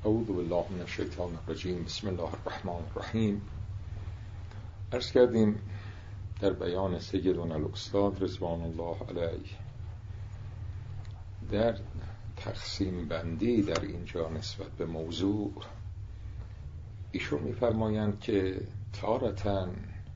اعوذ بالله من الشیطان الرجیم. بسم الله الرحمن الرحیم. عرض کردیم در بیان سیدنا الاستاد رضوان الله علیه در تقسیم بندی در اینجا نسبت به موضوع ایشون می‌فرمایند که تارةً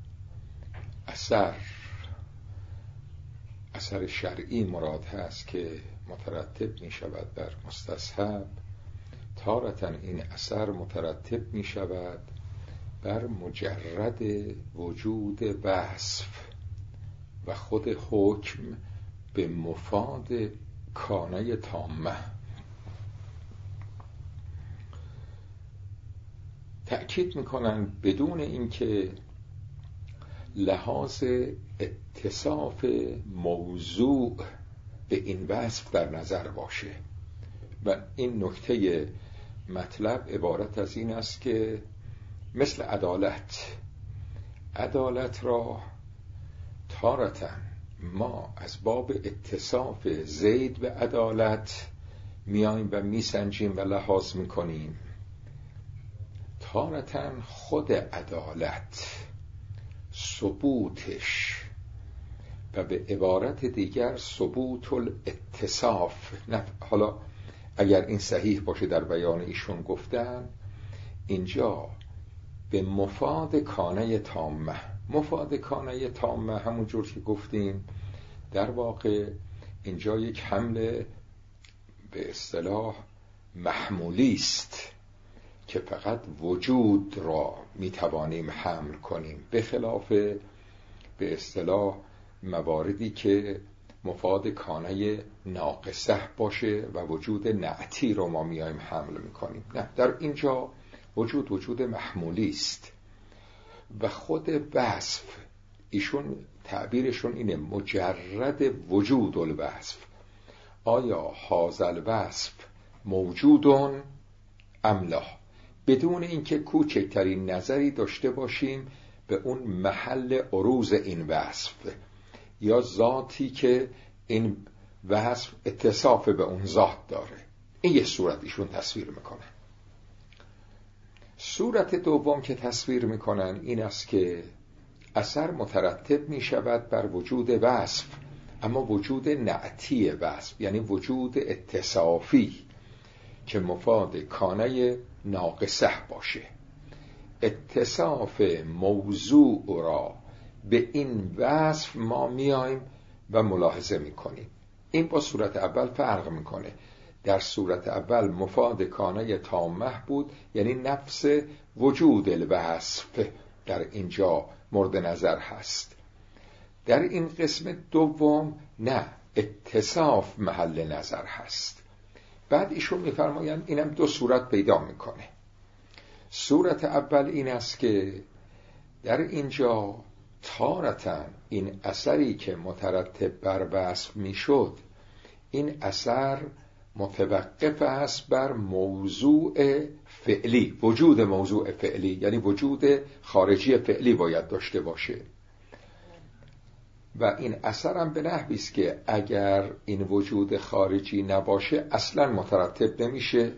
اثر شرعی مراد هست که مترتب می شود بر مستصحب، تارةً این اثر مترتب می شود بر مجرد وجود وصف و خود حکم به مفاد کانه تامه. تأکید میکنن بدون اینکه لحاظ اتصاف موضوع به این وصف در نظر باشه. و این نکته مطلب عبارت از این است که مثل عدالت را تارةً ما از باب اتصاف زید به عدالت میایم و میسنجیم و لحاظ میکنیم، تارةً خود عدالت ثبوتش و به عبارت دیگر ثبوت الاتصاف. حالا اگر این صحیح باشه در بیان ایشون گفتن اینجا به مفاد کانه تامه. مفاد کانه تامه همون جور که گفتیم در واقع اینجا یک حمل به اصطلاح محمولی است که فقط وجود را میتوانیم حمل کنیم، به خلاف به اصطلاح مواردی که مفاد کانه ناقصه باشه و وجود نعتی رو ما میایم حمل میکنیم. نه، در اینجا وجود محمولی است و خود وصف ایشون تعبیرشون اینه مجرد وجود الوصف. آیا هذا الوصف موجودون ام لا، بدون اینکه کوچکترین نظری داشته باشیم به اون محل عروض این وصف یا ذاتی که این وصف اتصاف به اون ذات داره. این یه صورت ایشون تصویر میکنن. صورت دوم که تصویر میکنن این است که اثر مترتب میشود بر وجود وصف، اما وجود نعتی وصف، یعنی وجود اتصافی که مفاد کانه ناقصه باشه. اتصاف موضوع را به این وصف ما میایم و ملاحظه میکنیم. این با صورت اول فرق میکنه. در صورت اول مفاد کانه تامه بود، یعنی نفس وجود الوصف در اینجا مورد نظر هست. در این قسم دوم نه، اتصاف محل نظر هست. بعد ایشون میفرمایند اینم دو صورت پیدا میکنه. صورت اول این است که در اینجا تارةً این اثری که مترتب بر وصف میشد، این اثر متوقف است بر موضوع فعلی، وجود موضوع فعلی، یعنی وجود خارجی فعلی باید داشته باشه. و این اثر هم به نحوی است که اگر این وجود خارجی نباشه اصلا مترتب نمیشه.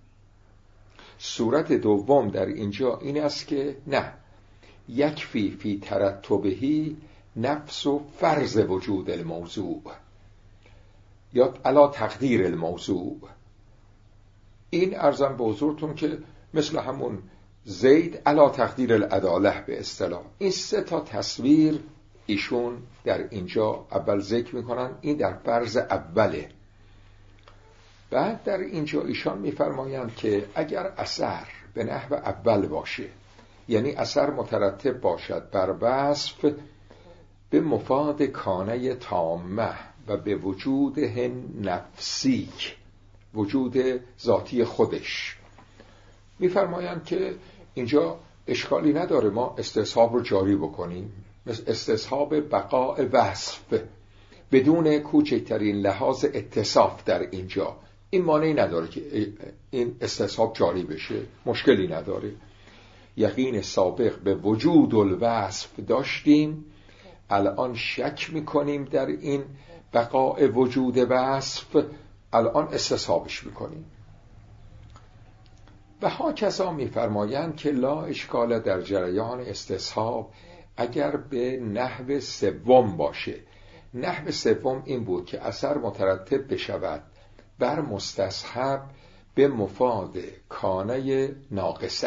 صورت دوم در اینجا این است که نه، یکفی فی ترتبهی نفس و فرض وجود الموضوع یا علا تقدیر الموضوع. این عرضم به حضورتون که مثل همون زید علا تقدیر العداله به اصطلاح. این سه تا تصویر ایشون در اینجا اول ذکر میکنن. این در فرض اوله. بعد در اینجا ایشان میفرمایند که اگر اثر به نحو اول باشه، یعنی اثر مترتب باشد بر وصف به مفاد کانه تامه و به وجود نفسی، وجود ذاتی خودش، میفرمایند که اینجا اشکالی نداره ما استصحاب رو جاری بکنیم، مثل استصحاب بقاء وصف بدون کوچکترین لحاظ اتصاف. در اینجا این مانعی نداره که این استصحاب جاری بشه، مشکلی نداره. یقین سابق به وجود الوصف داشتیم، الان شک میکنیم در این بقاء وجود وصف، الان استصحابش میکنیم. و هاکذا می‌فرمایند که لا اشکال در جریان استصحاب اگر به نحو سوم باشه. نحو سوم این بود که اثر مترتب بشود بر مستصحب به مفاد کانه ناقصه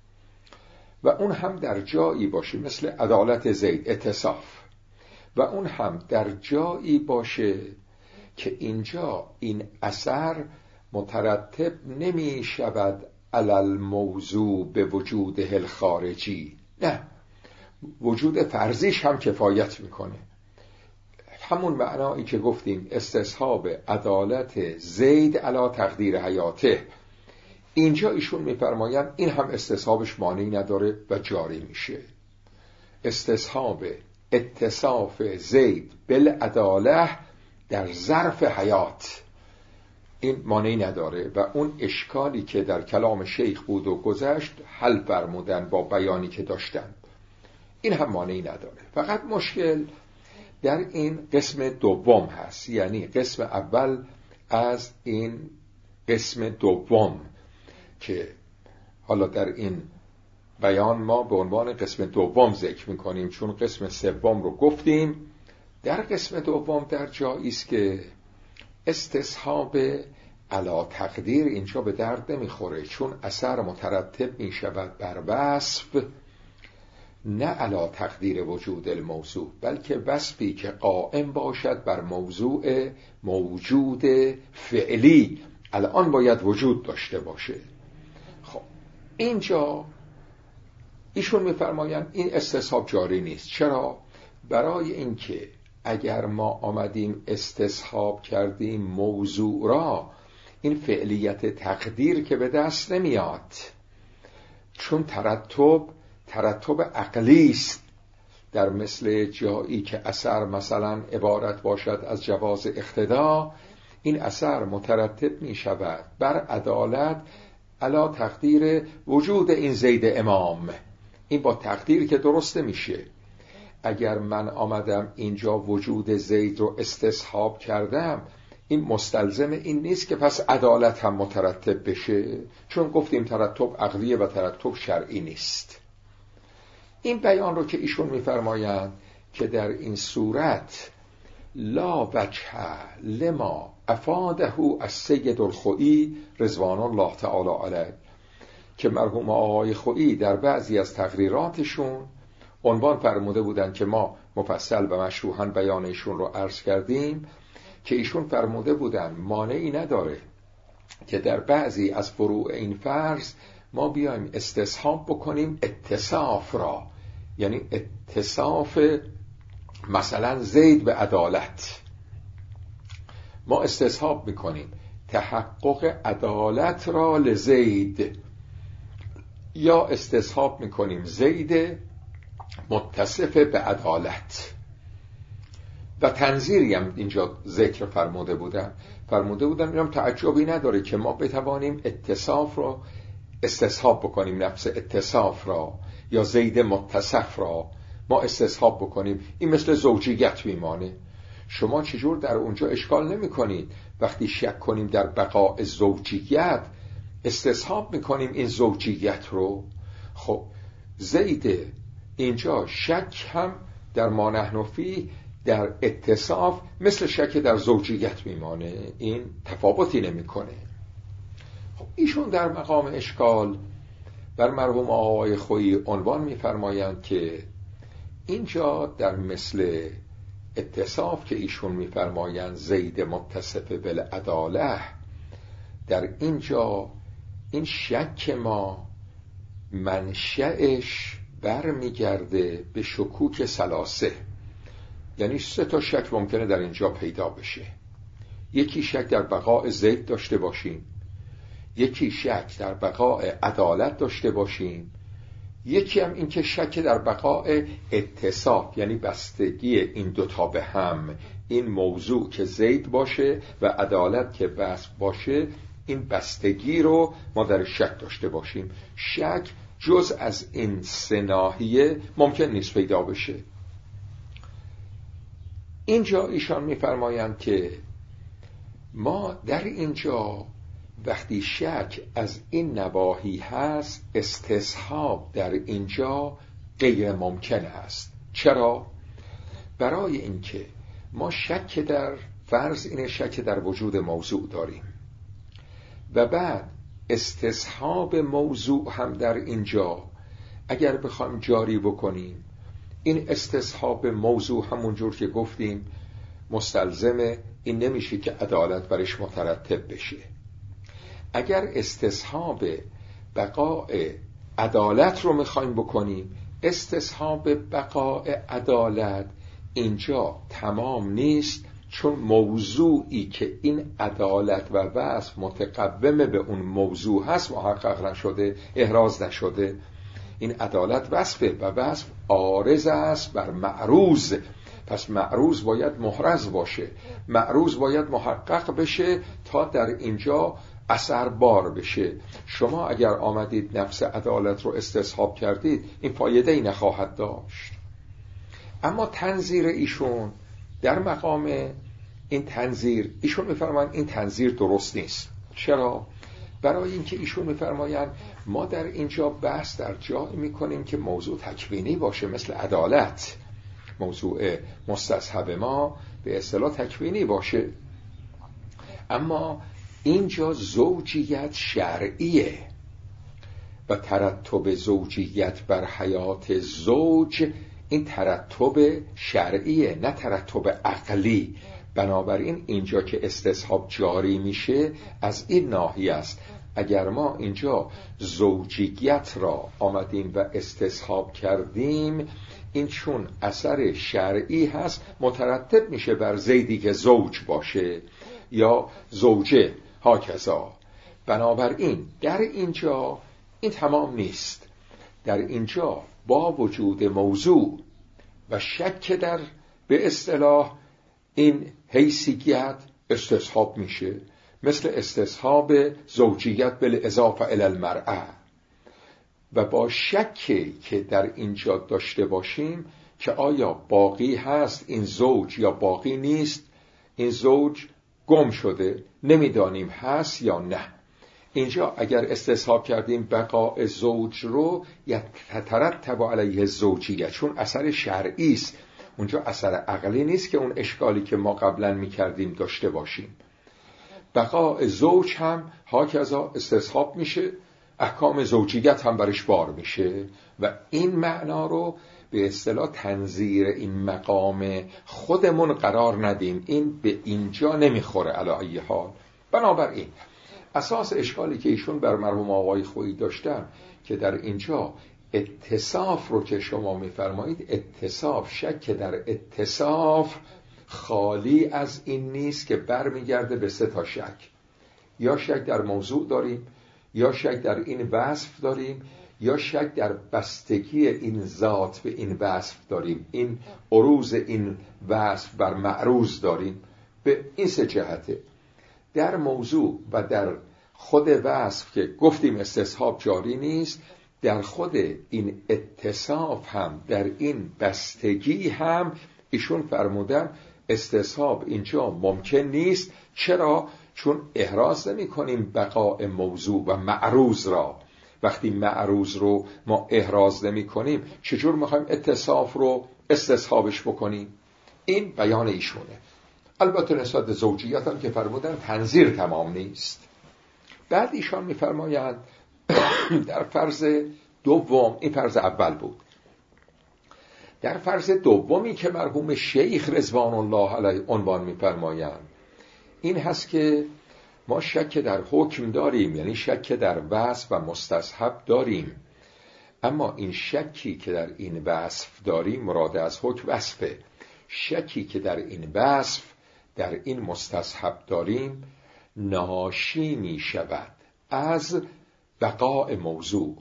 و اون هم در جایی باشه مثل عدالت زید اتصاف، و اون هم در جایی باشه که اینجا این اثر مترتب نمی شود علی الموضوع به وجوده الخارجی، نه، وجود فرضیش هم کفایت میکنه. همون معنایی که گفتیم استصحاب عدالت زید علی تقدیر حیاته، اینجا ایشون میفرمایند این هم استصحابش مانعی نداره و جاری میشه. استصحاب اتصاف زید بالعداله در ظرف حیات این مانعی نداره و اون اشکالی که در کلام شیخ بود و گذشت حل فرمودن با بیانی که داشتن، این هم مانعی نداره. فقط مشکل در این قسم دوم هست، یعنی قسم اول از این قسم دوم که حالا در این بیان ما به عنوان قسم دوم ذکر میکنیم، چون قسم سوم رو گفتیم. در قسم دوم در جایی است که استصحاب علی تقدیر اینجا به درد نمیخوره، چون اثر مترتب میشود بر وصف نه علی تقدیر وجود الموضوع، بلکه وصفی که قائم باشد بر موضوع موجود فعلی الان باید وجود داشته باشه. خب اینجا ایشون میفرمایند این استصحاب جاری نیست. چرا؟ برای اینکه اگر ما آمدیم استصحاب کردیم موضوع را، این فعلیت تقدیر که به دست نمیاد، چون ترتب عقلی است. در مثل جایی که اثر مثلا عبارت باشد از جواز اقتدا، این اثر مترتب می شود بر عدالت علی تقدیر وجود این زید امام. این با تقدیر که درست میشه. اگر من آمدم اینجا وجود زید رو استصحاب کردم، این مستلزم این نیست که پس عدالت هم مترتب بشه، چون گفتیم ترتب عقلیه و ترتب شرعی نیست. این بیان رو که ایشون میفرمایند که در این صورت لا وجه لما افاده السید الخوئی رضوان الله تعالی علیه، که مرحوم آقای خوئی در بعضی از تقریراتشون عنوان فرموده بودن که ما مفصل و مشروحاً بیان ایشون رو عرض کردیم، که ایشون فرموده بودن مانعی نداره که در بعضی از فروع این فرض ما بیایم استصحاب بکنیم اتصاف را، یعنی اتصاف مثلا زید به عدالت. ما استصحاب میکنیم تحقق عدالت را لزید، یا استصحاب میکنیم زید متصف به عدالت. و تنظیری هم اینجا ذکر فرموده بودن اینم تعجبی نداره که ما بتوانیم اتصاف را استصحاب بکنیم، نفس اتصاف را یا زید متصف را ما استصحاب بکنیم. این مثل زوجیت میمانه. شما چجور در اونجا اشکال نمی کنید وقتی شک کنیم در بقاء زوجیت استصحاب میکنیم این زوجیت رو؟ خب زید اینجا شک هم در ما نحن فیه در اتصاف مثل شک در زوجیت میمانه، این تفاوتی نمیکنه. خب ایشون در مقام اشکال بر مرحوم آقای خوئی عنوان میفرمایند که اینجا در مثل اتصاف که ایشون میفرمایند زید متصف بالعداله، در اینجا این شک ما منشأش برمیگرده به شکوک ثلاثه، یعنی 3 شک ممکنه در اینجا پیدا بشه. یکی شک در بقاء زید داشته باشیم، یکی شک در بقاء عدالت داشته باشیم، یکی هم این که شک در بقاء اتصاف، یعنی بستگی این دوتا به هم، این موضوع که زید باشه و عدالت که وصف باشه، این بستگی رو ما در شک داشته باشیم. شک جز از این 3 ناحیه ممکن نیست پیدا بشه. اینجا ایشان میفرمایند که ما در اینجا وقتی شک از این نواحی هست، استصحاب در اینجا غیر ممکن است. چرا؟ برای اینکه ما شک در فرض اینه شک در وجود موضوع داریم و بعد استصحاب موضوع هم در اینجا اگر بخوایم جاری بکنیم، این استصحاب موضوع همونجور که گفتیم مستلزم این نمیشه که عدالت برش مترتب بشه. اگر استصحاب بقاء عدالت رو میخوایم بکنیم، استصحاب بقاء عدالت اینجا تمام نیست، چون موضوعی که این عدالت و وصف متقوم به اون موضوع هست محقق نشده، احراز نشده. این عدالت وصفه و وصف عارض است بر معروض، پس معروض باید محرز باشه، معروض باید محقق بشه تا در اینجا اثر بار بشه. شما اگر آمدید نفس عدالت رو استصحاب کردید، این فایده ای نخواهد داشت. اما تنظیر ایشون در مقام این تنظیر، ایشون میفرمایند این تنظیر درست نیست. چرا؟ برای اینکه ایشون میفرمایند ما در اینجا بحث در جایی میکنیم که موضوع تکوینی باشه، مثل عدالت. موضوع مستصحب ما به اصطلاح تکوینی باشه، اما اینجا زوجیت شرعیه و ترتب زوجیت بر حیات زوج این ترتب شرعیه، نه ترتب عقلی. بنابراین اینجا که استصحاب جاری میشه از این ناحیه است. اگر ما اینجا زوجیت را آمدیم و استصحاب کردیم، این چون اثر شرعی هست مترتب میشه بر زیدی که زوج باشه یا زوجه هاکذا. بنابراین در اینجا این تمام نیست. در اینجا با وجود موضوع و شک در به اصطلاح این حیثیت استصحاب میشه، مثل استصحاب زوجیت بالاضافه الی المرأة. و با شکی که در اینجا داشته باشیم که آیا باقی هست این زوج یا باقی نیست، این زوج گم شده، نمیدانیم هست یا نه. اینجا اگر استصحاب کردیم بقاء زوج رو یترتب علیه زوجیت، چون اثر شرعی است، اونجا اثر عقلی نیست که اون اشکالی که ما قبلا میکردیم داشته باشیم. بقاء زوج هم هاکذا استصحاب میشه، احکام زوجیت هم برش بار میشه و این معنا رو به اصطلاح تنظیر این مقام خودمون قرار ندیم، این به اینجا نمیخوره علی ای حال. بنابراین اساس اشکالی که ایشون بر مرحوم آقای خویی داشتن که در اینجا اتصاف رو که شما میفرمایید، اتصاف، شک در اتصاف خالی از این نیست که برمیگرده به سه تا شک. یا شک در موضوع داریم، یا شک در این وصف داریم، یا شک در بستگی این ذات به این وصف داریم، این عروض این وصف بر معروض داریم. به این سه جهته، در موضوع و در خود وصف که گفتیم استصحاب جاری نیست، در خود این اتصاف هم، در این بستگی هم ایشون فرمودن استصحاب اینجا ممکن نیست. چرا؟ چون احراز نمی کنیم بقاء موضوع و معروض را. وقتی معروض رو ما احراز نمی کنیم، چجور میخوایم اتصاف رو استصحابش بکنیم؟ این بیان ایشونه. البته نسبت زوجیت هم که فرمودن تنظیر تمام نیست. بعد ایشان میفرمایند در فرض دوم، این فرض اول بود، در فرض دومی که مرحوم شیخ رضوان الله علیه عنوان میفرمایند این هست که ما شک در حکم داریم، یعنی شک در وصف و مستصحب داریم، اما این شکی که در این وصف داریم مراد از حکم وصفه. شکی که در این وصف، در این مستصحب داریم ناشی می شود از بقاء موضوع،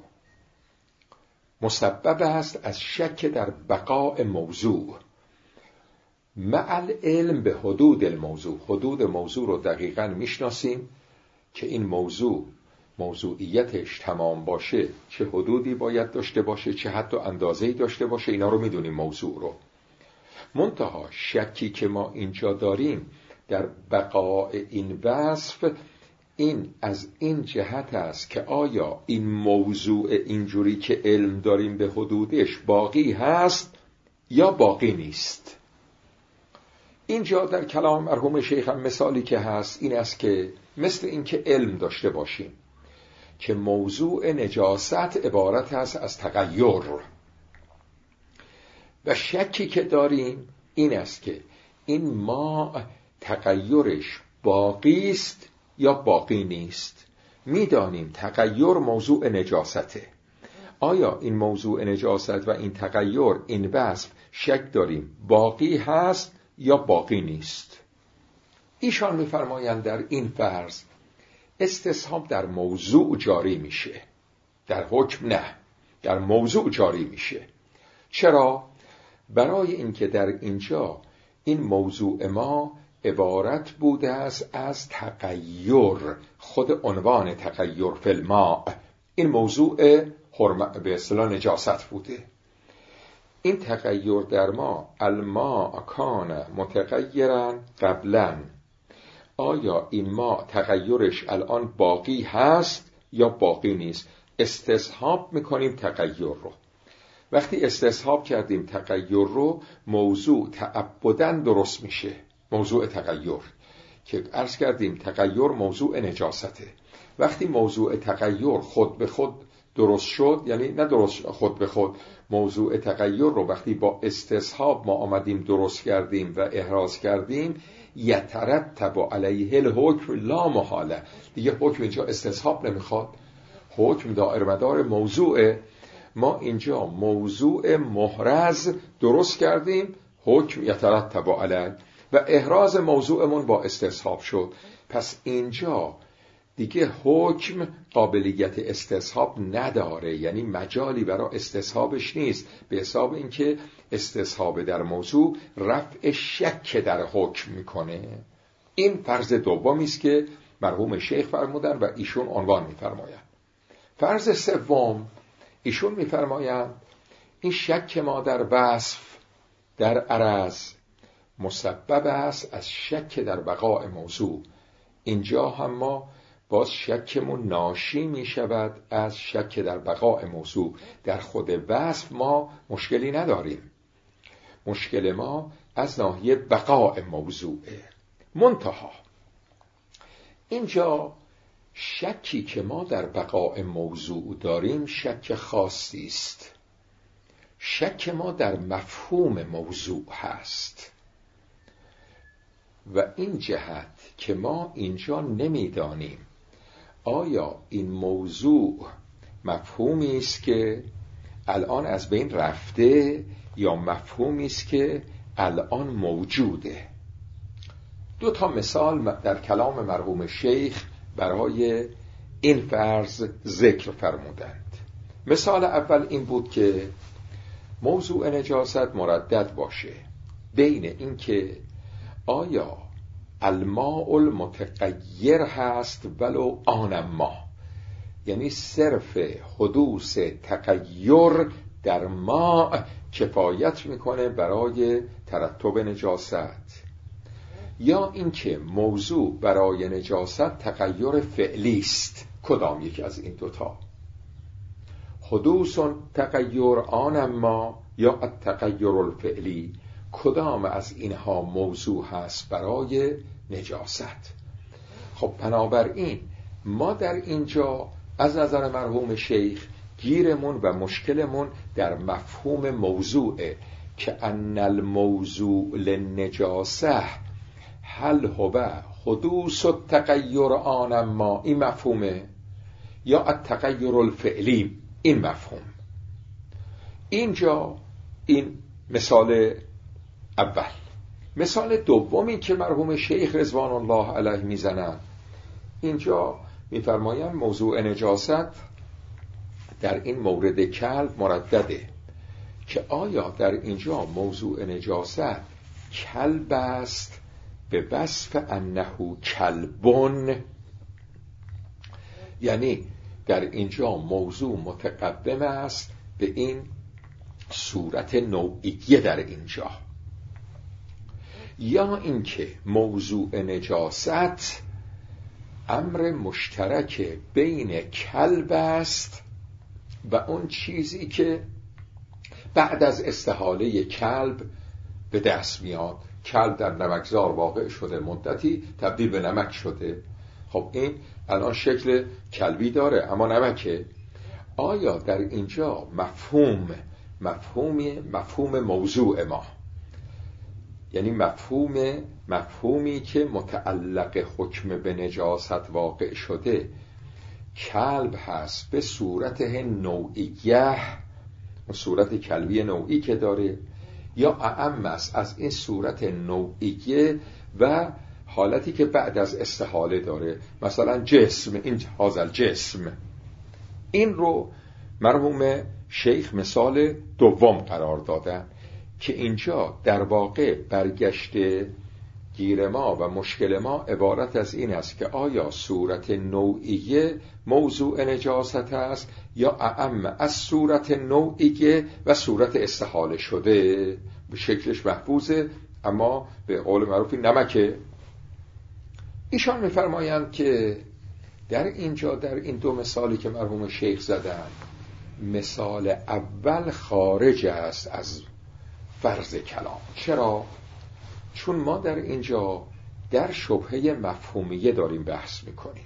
مسبب است از شک در بقاء موضوع مع العلم به حدود الموضوع. حدود موضوع رو دقیقاً میشناسیم که این موضوع موضوعیتش تمام باشه چه حدودی باید داشته باشه، چه حتی اندازه‌ای داشته باشه، اینا رو میدونیم موضوع رو. منتها شکی که ما اینجا داریم در بقاء این وصف این از این جهت است که آیا این موضوع اینجوری که علم داریم به حدودش باقی هست یا باقی نیست. اینجا در کلام مرحوم شیخ هم مثالی که هست این است که مثل این که علم داشته باشیم که موضوع نجاست عبارت است از تغییر و شکی که داریم این است که این ما تغییرش باقی است یا باقی نیست. میدانیم تغییر موضوع نجاسته. آیا این موضوع نجاست و این تغییر این وصف شک داریم باقی هست یا باقی نیست؟ ایشان می‌فرمایند در این فرض استصحاب در موضوع جاری میشه، در حکم نه، در موضوع جاری میشه. چرا؟ برای اینکه در اینجا این موضوع ما عبارت بوده است از تغییر، خود عنوان تغییر فی الماء این موضوع به اصطلاح نجاست بوده. این تغییر در ما الماء کان متغیرا قبلا، آیا این ما تغییرش الان باقی هست یا باقی نیست؟ استصحاب میکنیم تغییر رو. وقتی استصحاب کردیم تغییر رو موضوع تعبداً درست میشه. موضوع تغییر که عرض کردیم تغییر موضوع نجاسته. وقتی موضوع تغییر خود به خود درست شد، یعنی نه درست خود به خود، موضوع تغییر رو وقتی با استصحاب ما آمدیم درست کردیم و احراز کردیم یترتب علیه الحکم لا محاله، دیگه حکم اینجا استصحاب نمیخواد، حکم دائر مدار موضوع ما. اینجا موضوع محرز درست کردیم، حکم یترتب علیه و احراز موضوعمون با استصحاب شد. پس اینجا دیگه حکم قابلیت استصحاب نداره، یعنی مجالی برای استصحابش نیست، به حساب اینکه استصحاب در موضوع رفع شک در حکم میکنه. این فرض دومی است که مرحوم شیخ فرمودن و ایشون عنوان میفرمایند. فرض سوم ایشون میفرمایند این شک ما در وصف در عرض مسبب است از شک در بقاء موضوع. اینجا هم ما باز شکمون ناشی می شود از شک در بقاء موضوع. در خود وصف ما مشکلی نداریم، مشکل ما از ناحیه بقاء موضوعه. منتها اینجا شکی که ما در بقاء موضوع داریم شک خاصی است. شک ما در مفهوم موضوع هست و این جهت که ما اینجا نمیدانیم آیا این موضوع مفهومی است که الان از بین رفته یا مفهومی است که الان موجوده. دو تا مثال در کلام مرحوم شیخ برای این فرض ذکر فرمودند. مثال اول این بود که موضوع نجاست مردد باشه بین این که آیا الماء المتغیر هست ولو آن ما، یعنی صرف حدوث تغییر در ماء کفایت میکنه برای ترتب نجاست، یا اینکه موضوع برای نجاست تغییر فعلی است. کدام یک از این دوتا؟ حدوث تغییر آن ما یا التغییر الفعلی، کدام از اینها موضوع هست برای نجاست؟ خب بنابراین ما در اینجا از نظر مرحوم شیخ گیرمون و مشکلمون در مفهوم موضوعه که ان الموضوع للنجاسه هل هو حدوث التغییر آن ما، این مفهومه، یا التغییر الفعلی، این مفهوم. اینجا این مثال اول. مثال دومی که مرحوم شیخ رضوان الله علیه میزنن، اینجا میفرمایند موضوع نجاست در این مورد کلب مردده که آیا در اینجا موضوع نجاست کلب است به وصف انه کلبون، یعنی در اینجا موضوع متقدم است به این صورت نوعیه در اینجا، یا اینکه موضوع نجاست امر مشترک بین کلب است و اون چیزی که بعد از استحاله کلب به دست میاد. کلب در نمکزار واقع شده، مدتی تبدیل به نمک شده. خب این الان شکل کلبی داره اما نمکه. آیا در اینجا مفهوم موضوع ما، یعنی مفهومی که متعلق حکم به نجاست واقع شده، کلب هست به صورت نوعیه، صورت کلبی نوعی که داره، یا اعم است از این صورت نوعیه و حالتی که بعد از استحاله داره، مثلا جسم، این هازل جسم. این رو مرحوم شیخ مثال دوم قرار دادن که اینجا در واقع برگشت گیر ما و مشکل ما عبارت از این است که آیا صورت نوعیه موضوع نجاست است یا اعم از صورت نوعیه و صورت استحاله شده. به شکلش محفوظه اما به قول معروفی نمکه. ایشان می‌فرمایند که در اینجا در این دو مثالی که مرحوم شیخ زدن، مثال اول خارج است از فرض کلام. چرا؟ چون ما در اینجا در شبهه مفهومیه داریم بحث میکنیم.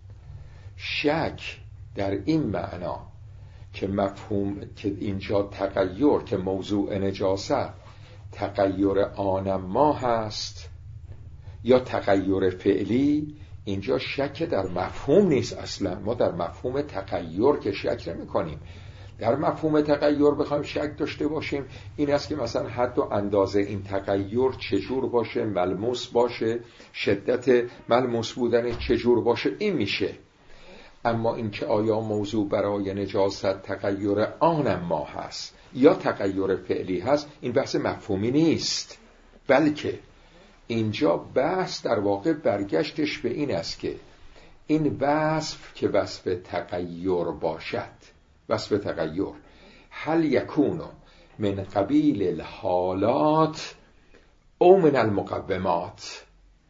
شک در این معنا که مفهوم که اینجا تغییر که موضوع نجاست تغییر آنما هست یا تغییر فعلی، اینجا شک در مفهوم نیست. اصلا ما در مفهوم تغییر که شک نمی کنیم. در مفهوم تغییر بخوایم شک داشته باشیم این است که مثلا حد و اندازه این تغییر چجور باشه، ملموس باشه، شدت ملموس بودن چجور باشه، این میشه. اما این که آیا موضوع برای نجاست تغییر آنما هست یا تغییر فعلی هست، این بحث مفهومی نیست، بلکه اینجا بحث در واقع برگشتش به این است که این وصف که وصف تغییر باشد، وصف تغییر هل یکون من قبیل الحالات او من المقومات،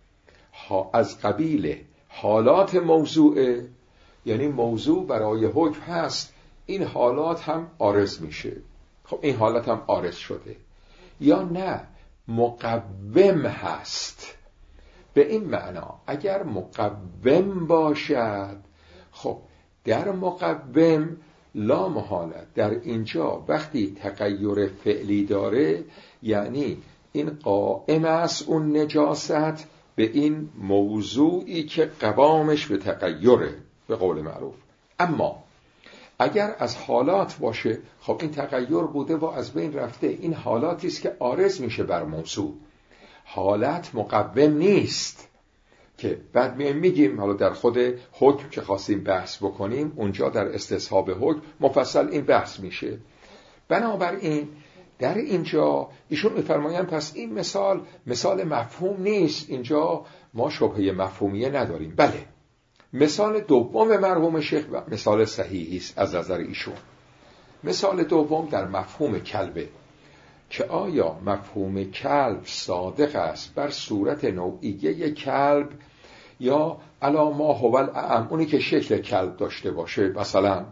از قبیل حالات موضوعه، یعنی موضوع برای حکم هست، این حالات هم عارض میشه. خب این حالت هم عارض شده، یا نه مقوم هست. به این معنا اگر مقوم باشد، خب در مقوم لا محالت در اینجا وقتی تغییر فعلی داره، یعنی این قائم است اون نجاست به این موضوعی که قوامش به تغییره به قول معروف. اما اگر از حالات باشه، خب این تغییر بوده و از بین رفته، این حالاتی است که عارض میشه بر موضوع. حالت مقوم نیست که بعد میگیم حالا در خود حکم که خواستیم بحث بکنیم، اونجا در استصحاب حکم مفصل این بحث میشه. بنابراین در اینجا ایشون میفرمایند پس این مثال مفهوم نیست، اینجا ما شبهه مفهومیه نداریم. بله، مثال دوم مرحوم شیخ مثال صحیحی است از نظر ایشون. مثال دوم در مفهوم کلبه که آیا مفهوم کلب صادق است بر صورت نوعیه کلب یا علا ما هو الاعم، اونی که شکل کلب داشته باشه، مثلا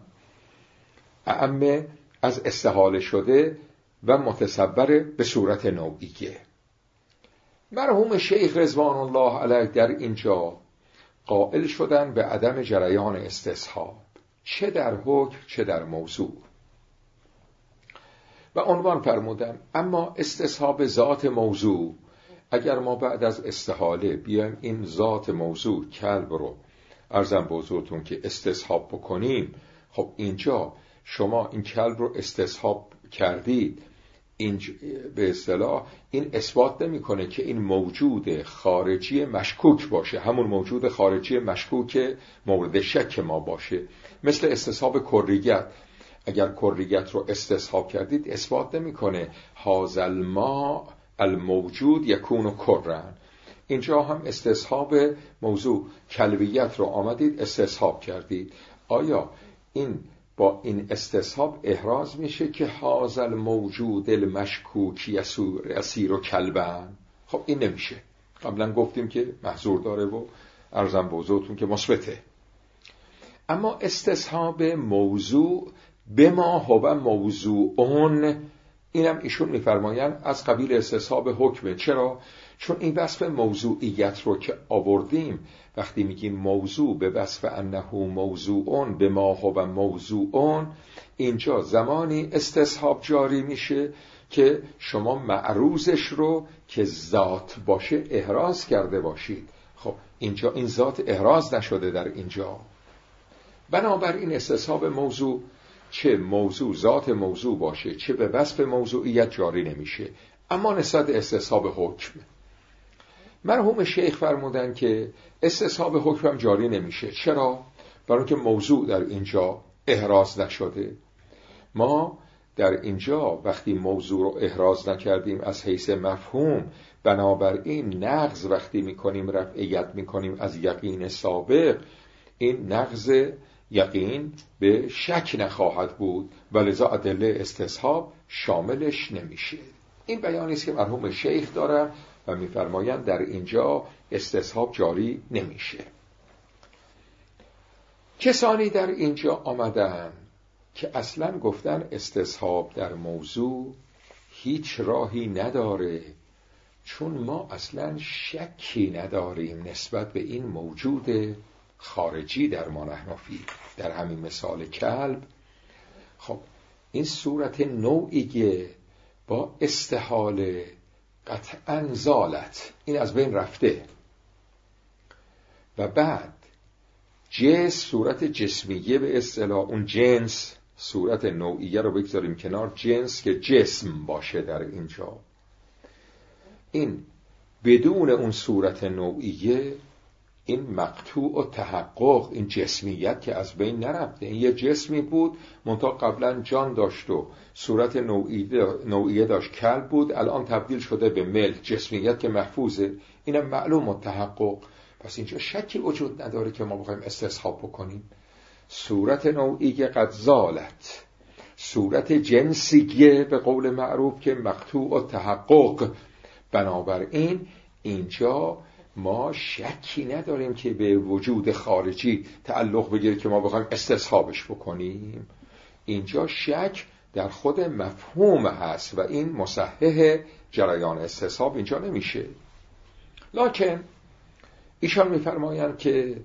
اعم از استحاله شده و متصور به صورت نوعیه. مرحوم شیخ رضوان الله علیه در اینجا قائل شدن به عدم جریان استصحاب، چه در حکم چه در موضوع، و عنوان فرمودن اما استصحاب ذات موضوع، اگر ما بعد از استحاله بیایم این ذات موضوع کلب رو عرضم به حضورتون که استصحاب بکنیم، خب اینجا شما این کلب رو استصحاب کردید، این به اصطلاح این اثبات نمی‌کنه که این موجود خارجی مشکوک باشه، همون موجود خارجی مشکوک مورد شک ما باشه. مثل استصحاب کریت، اگر کریت رو استصحاب کردید اثبات نمی‌کنه هذا الماء الموجود یکون کرن. اینجا هم استصحاب موضوع کلبیت رو آمدید استصحاب کردید، آیا این با این استصحاب احراز میشه که هذا الموجود المشکوک یسیر کلبن؟ خب این نمیشه. قبلا گفتیم که محظور داره و عرضم به حضورتون که مثبته. اما استصحاب موضوع به ما هو موضوعون، اینم ایشون میفرمایند از قبیل استصحاب حکمه. چرا؟ چون این وصف موضوعیت رو که آوردیم، وقتی میگیم موضوع به وصف انه موضوعون به ما هو موضوعون، اینجا زمانی استصحاب جاری میشه که شما معروضش رو که ذات باشه احراز کرده باشید. خب اینجا این ذات احراز نشده در اینجا، بنابراین استصحاب موضوع چه موضوع ذات موضوع باشه چه به وصف موضوعیت جاری نمیشه. اما نسبت استصحاب حکم مرحوم شیخ فرمودن که استصحاب حکم هم جاری نمیشه. چرا؟ برای اینکه موضوع در اینجا احراز نشده. ما در اینجا وقتی موضوع رو احراز نکردیم از حیث مفهوم، بنابراین نقض وقتی میکنیم رفعیت میکنیم از یقین سابق، این نقض یقین به شک نخواهد بود و لذا ادله استصحاب شاملش نمیشه. این بیانی است که مرحوم شیخ دارن و میفرمایند در اینجا استصحاب جاری نمیشه. کسانی در اینجا آمدن که اصلا گفتن استصحاب در موضوع هیچ راهی نداره، چون ما اصلا شکی نداریم نسبت به این موجود خارجی در ما نحنفی، در همین مثال کلب. خب این صورت نوعیه با استحاله قطعاً زالت، این از بین رفته. و بعد صورت جسمیه به اصطلاح، اون جنس صورت نوعیه رو بگذاریم کنار، جنس که جسم باشه در اینجا، این بدون اون صورت نوعیه این مقطوع و تحقق، این جسمیت که از بین نرفته. این یه جسمی بود منتها قبلا جان داشت و صورت نوعیه داشت، کلب بود، الان تبدیل شده به ملک، جسمیت که محفوظه، اینم معلوم و تحقق. پس اینجا شکی وجود نداره که ما بخوایم استصحاب بکنیم. صورت نوعیه قد زالت، صورت جنسیه به قول معروف که مقطوع و تحقق. بنابراین اینجا ما شکی نداریم که به وجود خارجی تعلق بگیره که ما بخوایم استصحابش بکنیم. اینجا شک در خود مفهوم هست و این مصحح جریان استصحاب اینجا نمیشه. لکن ایشان میفرمایند که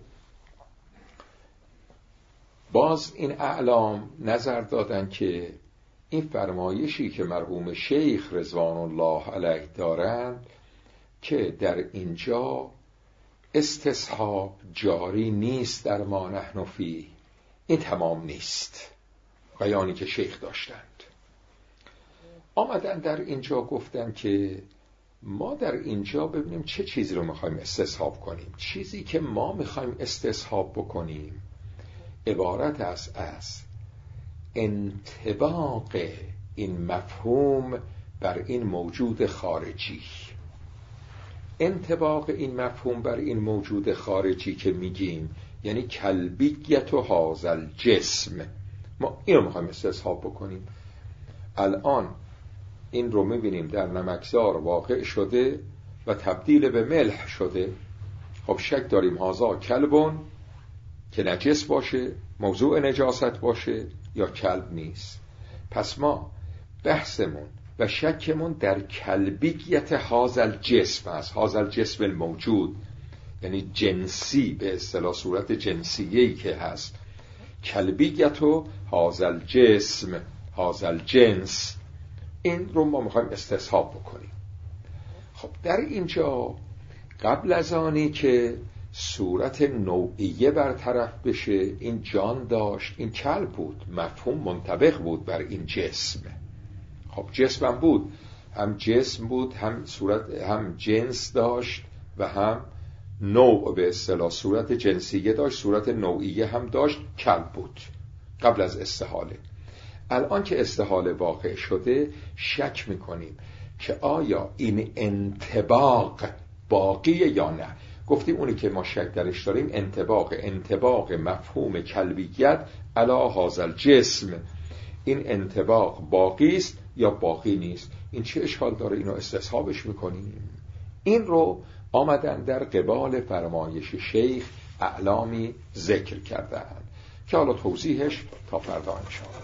باز این اعلام نظر دادن که این فرمایشی که مرحوم شیخ رضوان الله علیه دارند که در اینجا استصحاب جاری نیست در ما نحنفی، این تمام نیست. بیانی که شیخ داشتند آمدن در اینجا گفتن که ما در اینجا ببینیم چه چیزی رو میخوایم استصحاب کنیم. چیزی که ما میخوایم استصحاب بکنیم عبارت است از انطباق این مفهوم بر این موجود خارجی. انطباق این مفهوم بر این موجود خارجی که میگیم یعنی کلبیت و هازل جسم، ما اینو میخوایم استصحاب بکنیم. الان این رو میبینیم در نمکزار واقع شده و تبدیل به ملح شده. خب شک داریم هازا کلبون که نجس باشه، موضوع نجاست باشه یا کلب نیست. پس ما بحثمون و شکمون در کلبیت هازل جسم است. هازل جسم الموجود یعنی جنسی به اصطلاح صورت جنسیه‌ای که هست. کلبیت و هازل جسم، هازل جنس، این رو ما میخوایم استصحاب بکنیم. خب در اینجا قبل از آنی که صورت نوعیه برطرف بشه، این جان داشت، این کلب بود، مفهوم منطبق بود بر این جسم. خب جسمم بود، هم جسم بود، هم صورت، هم جنس داشت و هم نوع به اصطلاح صورت جنسیه داشت، صورت نوعیه هم داشت، کلب بود قبل از استحاله. الان که استحاله واقع شده شک میکنیم که آیا این انطباق باقیه یا نه. گفتیم اونی که ما شک درش داریم انطباق مفهوم کلبیت علی هازل جسم، این انطباق باقی است یا باقی نیست. این چه اشکال داره اینو استصحابش میکنیم؟ این رو آمدن در قبال فرمایش شیخ اعلامی ذکر کردند که حالا توضیحش تا فردا انشاءالله.